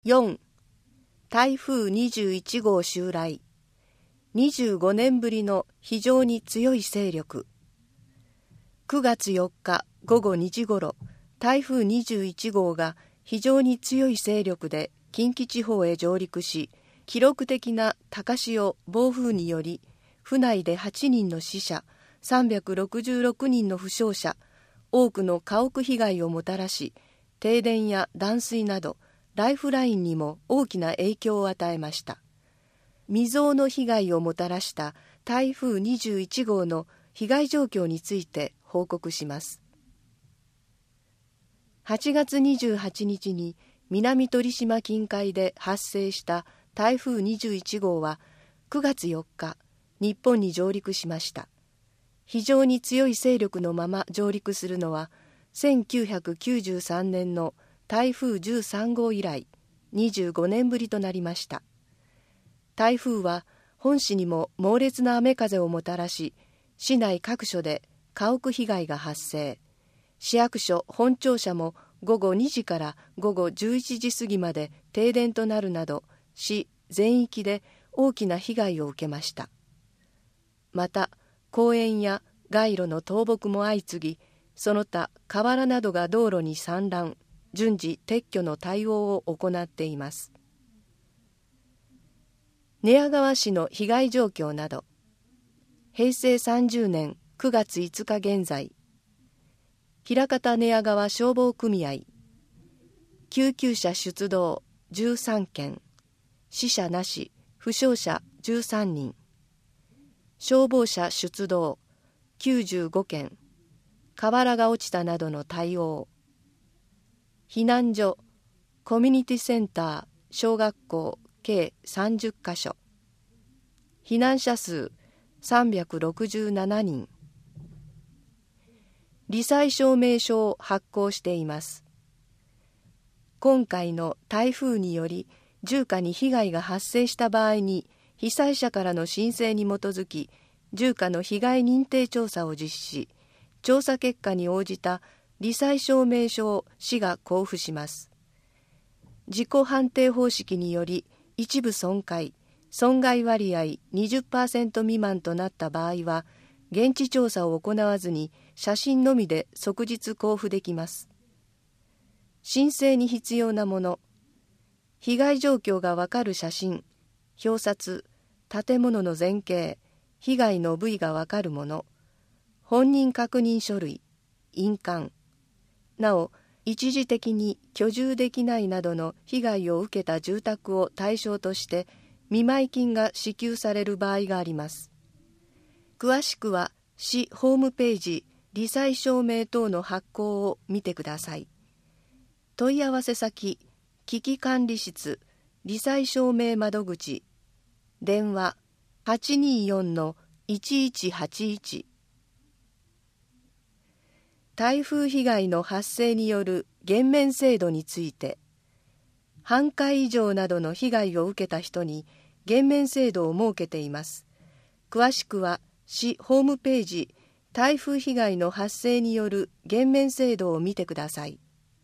4. 台風21号襲来。25年ぶりの非常に強い勢力。9月4日午後2時ごろ、台風21号が非常に強い勢力で近畿地方へ上陸し、記録的な高潮・暴風により、府内で8人の死者、366人の負傷者、多くの家屋被害をもたらし、停電や断水など、ライフラインにも大きな影響を与えました。未曾有の被害をもたらした台風21号の被害状況について報告します。8月28日に南鳥島近海で発生した台風21号は9月4日、日本に上陸しました。非常に強い勢力のまま上陸するのは1993年の台風13号以来25年ぶりとなりました。台風は本市にも猛烈な雨風をもたらし、市内各所で家屋被害が発生。市役所、本庁舎も午後2時から午後11時過ぎまで停電となるなど、市全域で大きな被害を受けました。また、公園や街路の倒木も相次ぎ、その他河原などが道路に散乱、順次撤去の対応を行っています。寝屋川市の被害状況など、平成30年9月5日現在、枚方寝屋川消防組合、救急車出動13件、死者なし、負傷者13人、消防車出動95件、瓦が落ちたなどの対応、避難所、コミュニティセンター、小学校計30カ所、避難者数367人、罹災証明書を発行しています。今回の台風により住家に被害が発生した場合に、被災者からの申請に基づき住家の被害認定調査を実施し、調査結果に応じた罹災証明書を市が交付します。自己判定方式により一部損壊、損害割合 20% 未満となった場合は、現地調査を行わずに写真のみで即日交付できます。申請に必要なもの、被害状況がわかる写真、表札、建物の全景、被害の部位がわかるもの、本人確認書類、印鑑、なお一時的に居住できないなどの被害を受けた住宅を対象として見舞金が支給される場合があります。詳しくは市ホームページ罹災証明等の発行を見てください。問い合わせ先、危機管理室罹災証明窓口、電話 824-1181。台風被害の発生による減免制度について、半壊以上などの被害を受けた人に減免制度を設けています。詳しくは市ホームページ台風被害の発生による減免制度を見てください。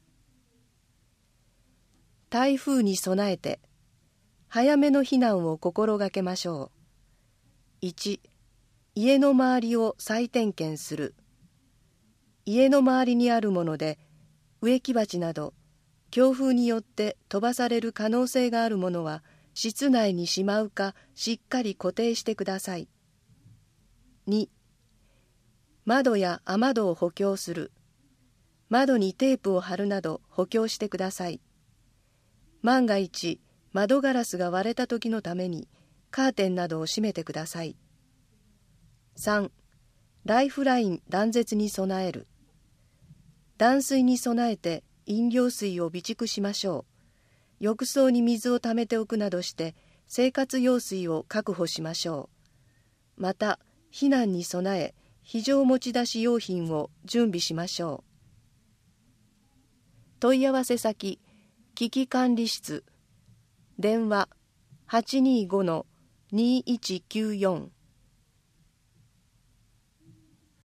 台風に備えて早めの避難を心がけましょう。1、家の周りを再点検する。家の周りにあるもので植木鉢など強風によって飛ばされる可能性があるものは室内にしまうかしっかり固定してください。2、窓や雨戸を補強する。窓にテープを貼るなど補強してください。万が一窓ガラスが割れた時のためにカーテンなどを閉めてください。3、ライフライン断絶に備える。断水に備えて飲料水を備蓄しましょう。浴槽に水をためておくなどして生活用水を確保しましょう。また、避難に備え非常持ち出し用品を準備しましょう。問い合わせ先、危機管理室、電話 825-2194